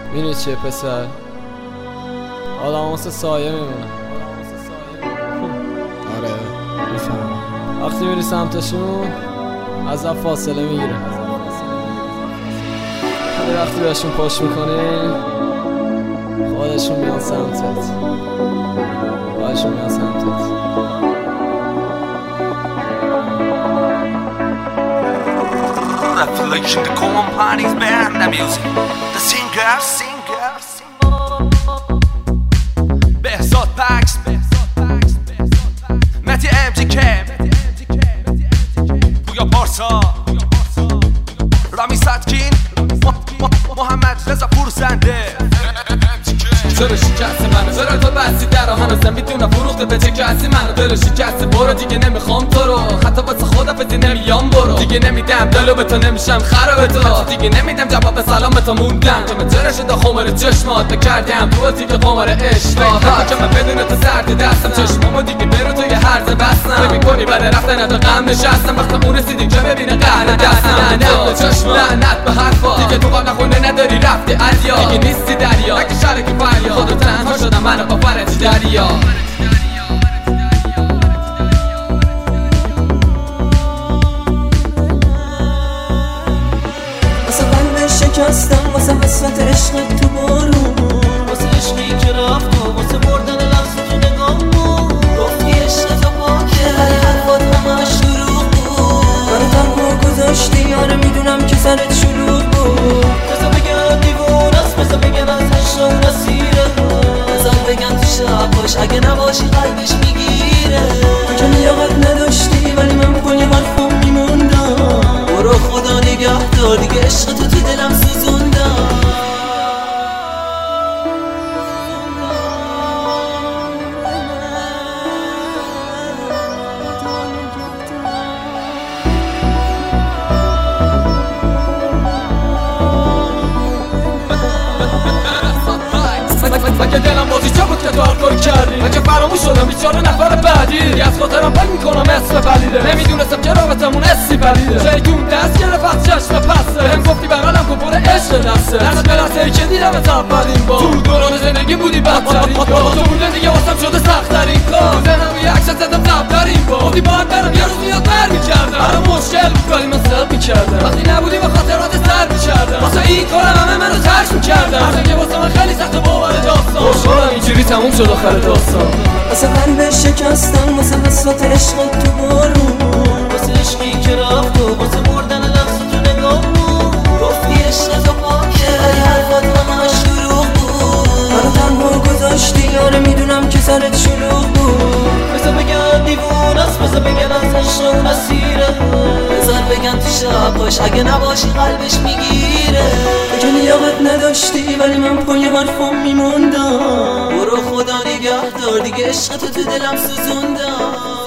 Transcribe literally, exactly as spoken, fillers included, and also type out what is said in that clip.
میدونی چیه پسر؟ آدم واسه سایه میمونه. آره میفهمم. وقتی میری سمتشون ازت فاصله میگیره، ولی وقتی بهشون پشت میکنی خودشون میان سمتت خودشون میان سمتت Reflection, the common parties behind the music. The singers, singers, Behzad Pax, Mehdi ام جی کی, Puya Parsa, Rami Sadkin, محمد رضا پورزنده. چرا شکستی منو؟ چرا تو بستی درو؟ هنوزم میدونم فروخته به چه کسی منو؟ دلو شکستی برو دیگه نمیخوام تو رو، حتی واسه خودم فتی نمیام برو، دیگه نمیدم دلو به تو، نمیشم خراب تو، دیگه نمیدم جواب سلام تو موندم که من چرا شده خمر چشمات بکردم تو دیگه قمار عشق که من بدون تو سرد دستم چشمامو دیگه برو تو یه هرزه بستم فکر میکنی بعد رفتن تو غم نشستم وقت اون رسیدی که ببینه قهر دستم لعنت به چشمات لعنت به حرفا دیگه تو قبل خونه نداری رفتی عزیا دیگه نیستی دریا اگه شرکی فریاد خودو تنها شدم منو با فرج دریا واسه قلب شکستم واسه حسرت عشق تو بارون واسه عشقی که رفت و واسه بردن لحظ تو نگامون گفتی عشق تو پاکه ولی حرفات همش دروغ بود منو تنها گذاشتی یاره میدونم که سرت شلوغ بود بذار بگن دیوون است بذار بگن از عشق و مسیره بذار بگن تو شب باش اگه نباشی قلبش میگیره تو که لیاقت نداشتی ولی من با یه حرفم میموندم برو خدا نگه دار دیگه عشق تو تو دلم سوزوندم من که دلم بازی چه بود که تو هر کاری کردی من که فراموش شدم بیچاره نفر بعدی دیگه از خاطرم پاک میکنم اسم پلیده نمیدونستم که رابطمون اسی پلیده شیطون دست گرفت از چشم پسته هم گفتی بغلم کن پر عشق دسته لعنت به لحظه ای که دیدم از اولین بار تو دوران زندگی بودی بدترین کار تو موندن دیگه واسم شده سخت‌ترین کار تو ذهنم یه عکس زدم قبل‌ترین بار گفتی باهات برم یه روز میاد بر میکردم برام مشکل بود ولی من صبر میکردم وقتی نبودی با خاطرات سر میکردم واسه این کارم همه منو ترک میکردم هرچند که واسه من خیلی سخت باور داستان خوشحالم اینجوری تموم شد آخر داستان واسه قلب شکستم واسه حسرت عشق تو بارون واسه عشقی که رفت و واسه بردن لحظ تو نگامون گفتی عشق تو پاکه ولی حرفات همش دروغ بود منو تنها گذاشتی یاره میدونم که سرت شلوغ بود بذار بگن دیوون است بذار بگن از عشق و مسیره بذار بگن تو شب باش اگه نباشی قلبش میگیره تو که لیاقت نداشتی ولی من با یه حرفم میموندم برو خدا نگه دار دیگه عشق تو تو دلم سوزوندم